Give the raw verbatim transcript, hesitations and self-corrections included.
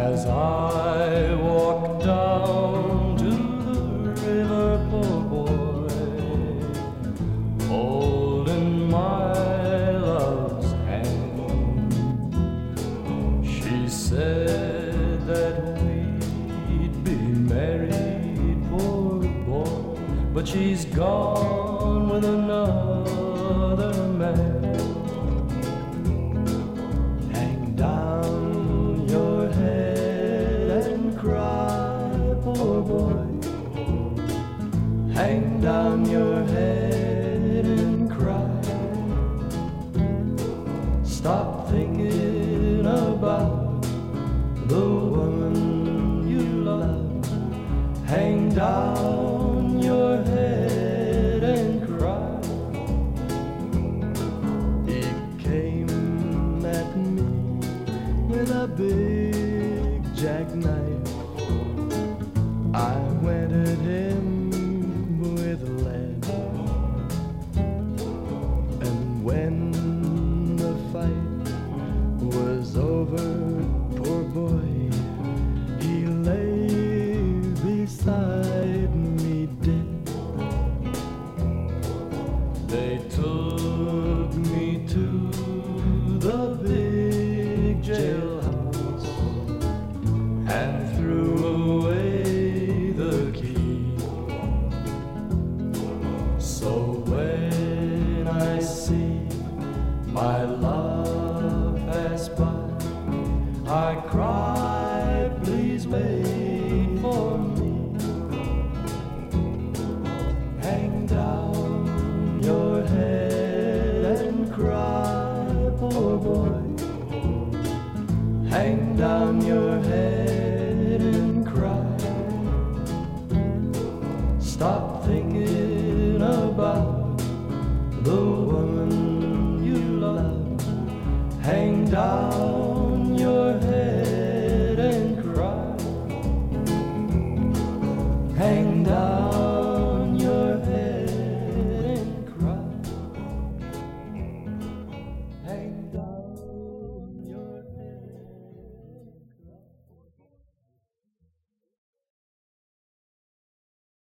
As I walk down to the river, poor boy, holding my love's hand, she said that we'd be married, poor boy, but she's gone with another man. Hang down your head and cry, poor boy. Hang down your head and cry. Stop thinking about the woman you love. Hang down your head and cry. He came at me with a big jackknife. I went at him with lead, and when the fight was over, poor boy, he lay beside me dead. They took me to the big jailhouse and threw away the key. So when I see my love pass by, I cry, please wait for me. Hang down your head and cry, poor boy. Hang down your head and cry. Stop thinking about